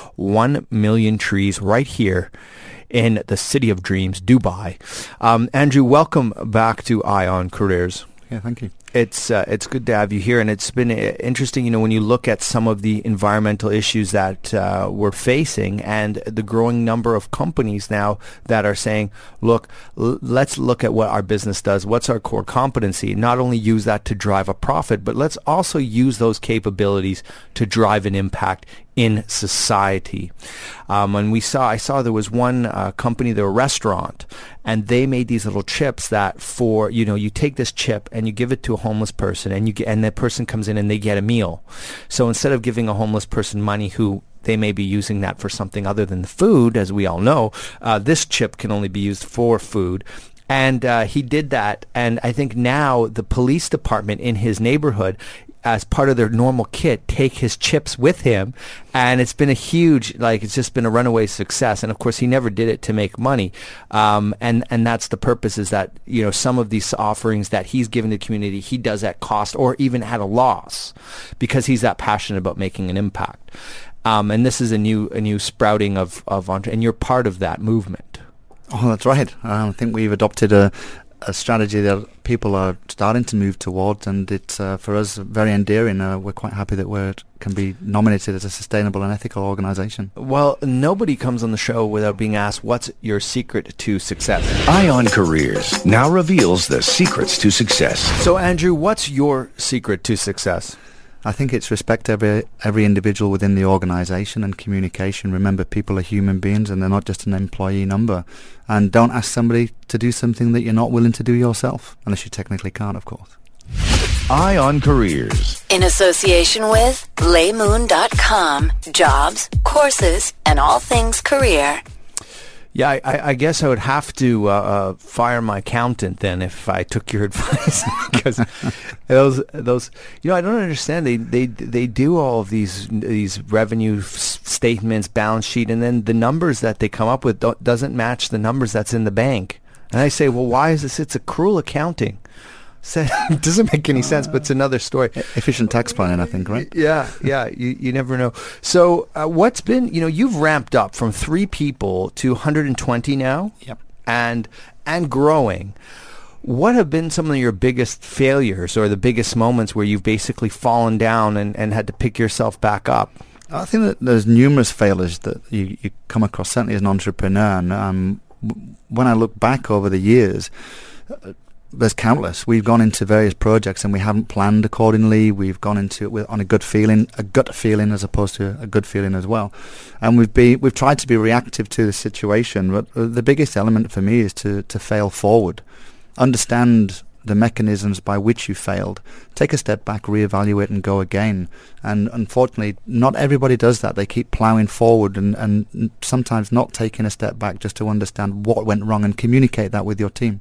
one million trees right here in the City of Dreams, Dubai. Um, Andrew, welcome back to Eye on Careers. Yeah, thank you. It's uh, it's good to have you here, and it's been uh, interesting, you know, when you look at some of the environmental issues that uh, we're facing and the growing number of companies now that are saying, look, l- let's look at what our business does. What's our core competency? Not only use that to drive a profit, but let's also use those capabilities to drive an impact in society. Um, and we saw, I saw there was one uh, company, their restaurant, and they made these little chips that for, you know, you take this chip and you give it to a homeless person, and you get, and that person comes in and they get a meal. So instead of giving a homeless person money who they may be using that for something other than the food, as we all know, uh, this chip can only be used for food. And uh, he did that, and I think now the police department in his neighborhood, as part of their normal kit, take his chips with him, and it's been a huge, like, it's just been a runaway success. And of course, he never did it to make money, um, and and that's the purpose, is that, you know, some of these offerings that he's given to the community, he does at cost or even at a loss, because he's that passionate about making an impact. Um, and this is a new a new sprouting of of entre- and you're part of that movement. Oh, that's right. I think we've adopted a. a strategy that people are starting to move towards, and it's uh, for us very endearing. Uh, we're quite happy that we can be nominated as a sustainable and ethical organisation. Well, nobody comes on the show without being asked, what's your secret to success? Eye on Careers now reveals the secrets to success. So, Andrew, what's your secret to success? I think it's respect every every individual within the organisation and communication. Remember, people are human beings and they're not just an employee number. And don't ask somebody to do something that you're not willing to do yourself, unless you technically can't, of course. Eye on Careers. In association with lay moon dot com. Jobs, courses, and all things career. Yeah, I, I guess I would have to uh, uh, fire my accountant then if I took your advice, because those those you know I don't understand. They they they do all of these these revenue s- statements, balance sheet, and then the numbers that they come up with don't, doesn't match the numbers that's in the bank. And I say, well, why is this? It's accrual accounting. So, it doesn't make any sense, but it's another story. Efficient tax planning, I think, right? Yeah, yeah. You you never know. So uh, what's been, you know, you've ramped up from three people to one hundred twenty now. Yep. And and growing. What have been some of your biggest failures or the biggest moments where you've basically fallen down and, and had to pick yourself back up? I think that there's numerous failures that you, you come across, certainly as an entrepreneur. And um, w- when I look back over the years, uh, there's countless. We've gone into various projects and we haven't planned accordingly. We've gone into it with, on a good feeling, a gut feeling as opposed to a good feeling as well. And we've been, we've tried to be reactive to the situation. But the biggest element for me is to, to fail forward. Understand the mechanisms by which you failed. Take a step back, reevaluate and go again. And unfortunately, not everybody does that. They keep ploughing forward and, and sometimes not taking a step back just to understand what went wrong and communicate that with your team.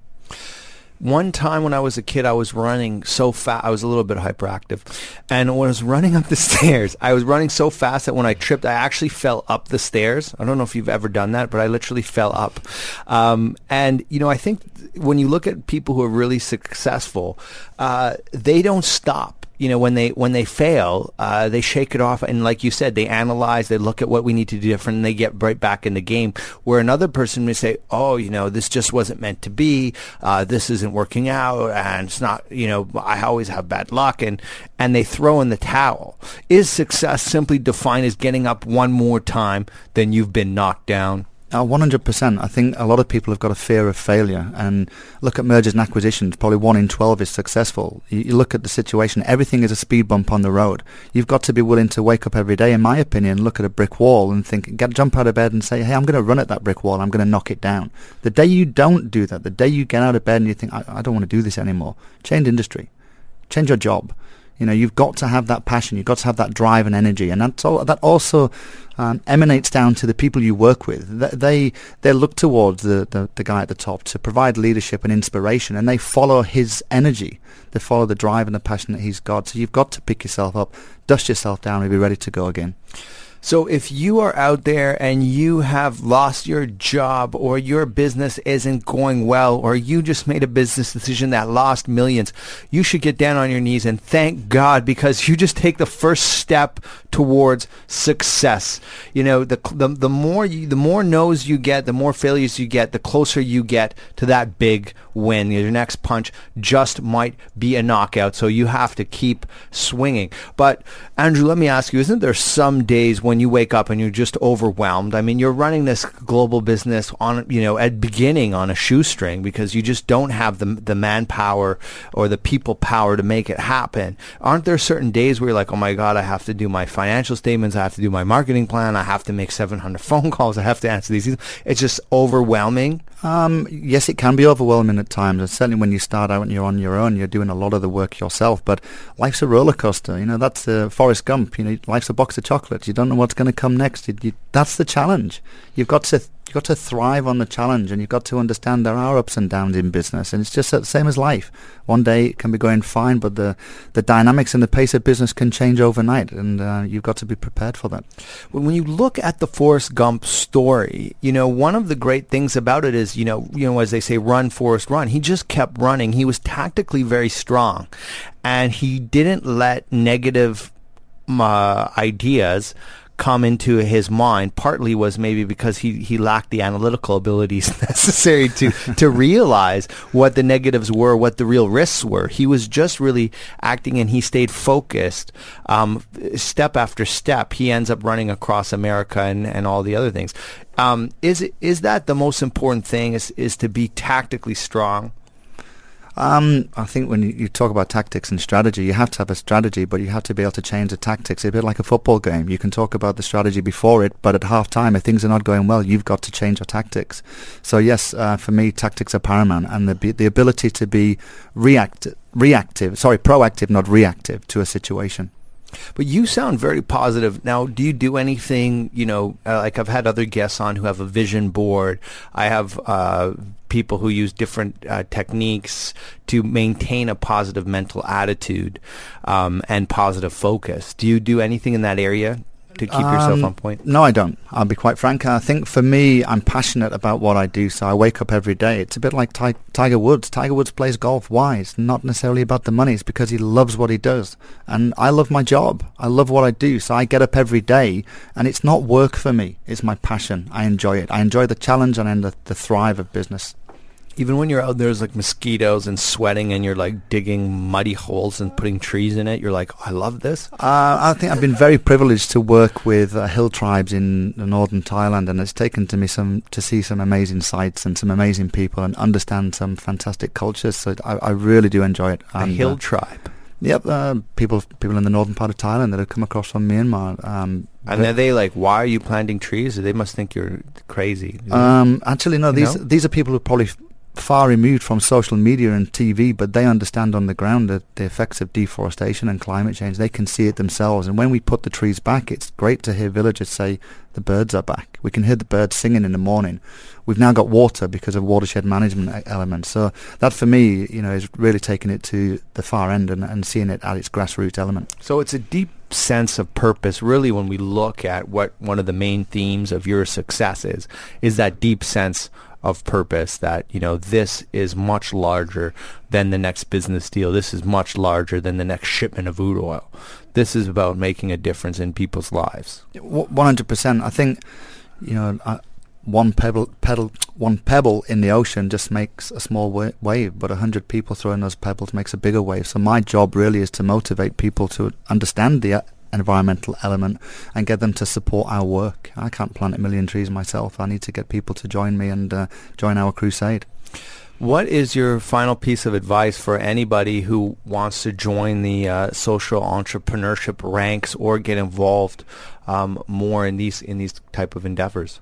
One time when I was a kid, I was running so fast. I was a little bit hyperactive. And when I was running up the stairs, I was running so fast that when I tripped, I actually fell up the stairs. I don't know if you've ever done that, but I literally fell up. Um, and, you know, I think when you look at people who are really successful, uh, they don't stop. You know, when they when they fail, uh, they shake it off, and like you said, they analyze, they look at what we need to do different, and they get right back in the game. Where another person may say, "Oh, you know, this just wasn't meant to be. Uh, this isn't working out, and it's not. You know, I always have bad luck," and and they throw in the towel. Is success simply defined as getting up one more time than you've been knocked down? Uh, one hundred percent. I think a lot of people have got a fear of failure. And look at mergers and acquisitions. Probably one in twelve is successful. You, you look at the situation. Everything is a speed bump on the road. You've got to be willing to wake up every day, in my opinion, look at a brick wall and think, get jump out of bed and say, hey, I'm going to run at that brick wall. I'm going to knock it down. The day you don't do that, the day you get out of bed and you think, I, I don't want to do this anymore, change industry. Change your job. You know, you've got to have that passion. You've got to have that drive and energy, and that's all. That also um, emanates down to the people you work with. They they look towards the, the the guy at the top to provide leadership and inspiration, and they follow his energy. They follow the drive and the passion that he's got. So you've got to pick yourself up, dust yourself down, and be ready to go again. So if you are out there and you have lost your job, or your business isn't going well, or you just made a business decision that lost millions, you should get down on your knees and thank God, because you just take the first step towards success. You know, the the, the more you, the more no's you get, the more failures you get, the closer you get to that big win. Your next punch just might be a knockout, so you have to keep swinging. But Andrew, let me ask you, isn't there some days when you wake up and you're just overwhelmed? I mean, you're running this global business on, you know, at beginning on a shoestring, because you just don't have the the manpower or the people power to make it happen. Aren't there certain days where you're like, oh my God, I have to do my financial statements, I have to do my marketing plan, I have to make seven hundred phone calls, I have to answer these. It's just overwhelming. Um, yes, it can be overwhelming at times, and certainly when you start out and you're on your own, you're doing a lot of the work yourself. But life's a roller coaster. You know, that's uh, Forrest Gump. You know, life's a box of chocolates. You don't know what's going to come next. You, you, that's the challenge. You've got to you've got to thrive on the challenge, and you've got to understand there are ups and downs in business, and it's just the same as life. One day it can be going fine, but the the dynamics and the pace of business can change overnight, and uh, you've got to be prepared for that. When you look at the Forrest Gump story, you know, one of the great things about it is, you know, you know, as they say, run, Forrest, run. He just kept running. He was tactically very strong, and he didn't let negative uh, ideas come into his mind. Partly was maybe because he, he lacked the analytical abilities necessary to, to realize what the negatives were, what the real risks were. He was just really acting, and he stayed focused. Um, step after step, he ends up running across America and, and all the other things. Um, is is that the most important thing, is, is to be tactically strong? Um, I think when you, you talk about tactics and strategy, you have to have a strategy, but you have to be able to change the tactics. It's a bit like a football game. You can talk about the strategy before it, but at half time, if things are not going well, you've got to change your tactics. So yes, uh, for me, tactics are paramount, and the the ability to be react reactive, sorry, proactive, not reactive to a situation. But you sound very positive. Now, do you do anything, you know, uh, like I've had other guests on who have a vision board. I have uh, people who use different uh, techniques to maintain a positive mental attitude um, and positive focus. Do you do anything in that area to keep um, yourself on point? No, I don't. I'll be quite frank. I think for me, I'm passionate about what I do, so I wake up every day. It's a bit like Ti- Tiger Woods. Tiger Woods plays golf. Why? It's not necessarily about the money. It's because he loves what he does. And I love my job. I love what I do, so I get up every day, and it's not work for me. It's my passion. I enjoy it. I enjoy the challenge and then the, the thrive of business. Even when you're out there, there's like mosquitoes and sweating and you're like digging muddy holes and putting trees in it, you're like, oh, I love this? Uh, I think I've been very privileged to work with uh, hill tribes in northern Thailand, and it's taken to me some to see some amazing sights and some amazing people and understand some fantastic cultures. So I, I really do enjoy it. And, a hill uh, tribe? Yep, uh, people people in the northern part of Thailand that have come across from Myanmar. Um, and are they like, why are you planting trees? They must think you're crazy. Um, actually, no, these know? these are people who probably far removed from social media and T V, but they understand on the ground that the effects of deforestation and climate change. They can see it themselves, and when we put the trees back, it's great to hear villagers say the birds are back. We can hear the birds singing in the morning. We've now got water because of watershed management elements. So that for me, you know, is really taking it to the far end and, and seeing it at its grassroots element. So it's a deep sense of purpose, really, when we look at what one of the main themes of your success is, is that deep sense of purpose that, you know, this is much larger than the next business deal. This is much larger than the next shipment of food oil. This is about making a difference in people's lives. one hundred percent. I think, you know, uh, one pebble, pedal, one pebble in the ocean just makes a small wa- wave, but a hundred people throwing those pebbles makes a bigger wave. So my job really is to motivate people to understand the uh, environmental element and get them to support our work. I can't plant a million trees myself. I need to get people to join me and uh, join our crusade. What is your final piece of advice for anybody who wants to join the uh, social entrepreneurship ranks or get involved um, more in these in these type of endeavors?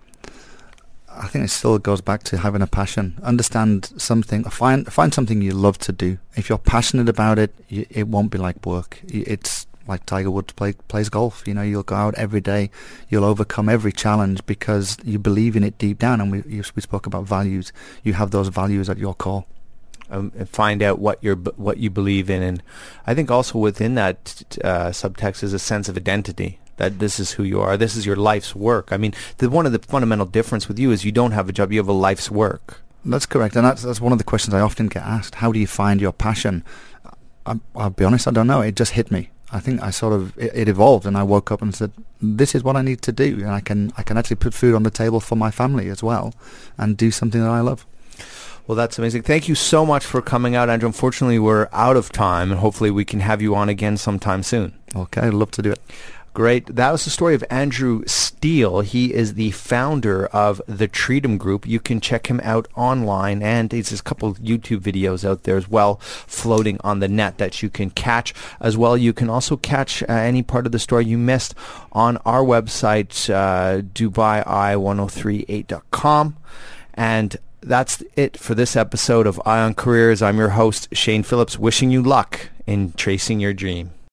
I think it still goes back to having a passion. Understand something. Find find something you love to do. If you're passionate about it, you, it won't be like work. It's like Tiger Woods play, plays golf. You know, you'll go out every day. You'll overcome every challenge because you believe in it deep down. And we you, we spoke about values. You have those values at your core. Um, and find out what you're what you believe in, and I think also within that uh, subtext is a sense of identity. That this is who you are. This is your life's work. I mean, the, one of the fundamental difference with you is you don't have a job. You have a life's work. That's correct, and that's that's one of the questions I often get asked. How do you find your passion? I, I'll be honest, I don't know. It just hit me. I think I sort of it, it evolved, and I woke up and said, "This is what I need to do, and I can I can actually put food on the table for my family as well, and do something that I love." Well, that's amazing. Thank you so much for coming out, Andrew. Unfortunately, we're out of time, and hopefully we can have you on again sometime soon. Okay, I'd love to do it. Great. That was the story of Andrew Steele. He is the founder of the Treedom Group. You can check him out online, and there's a couple of YouTube videos out there as well floating on the net that you can catch as well. You can also catch uh, any part of the story you missed on our website, uh, Dubai I one oh three eight dot com. And that's it for this episode of Eye on Careers. I'm your host, Shane Phillips, wishing you luck in chasing your dream.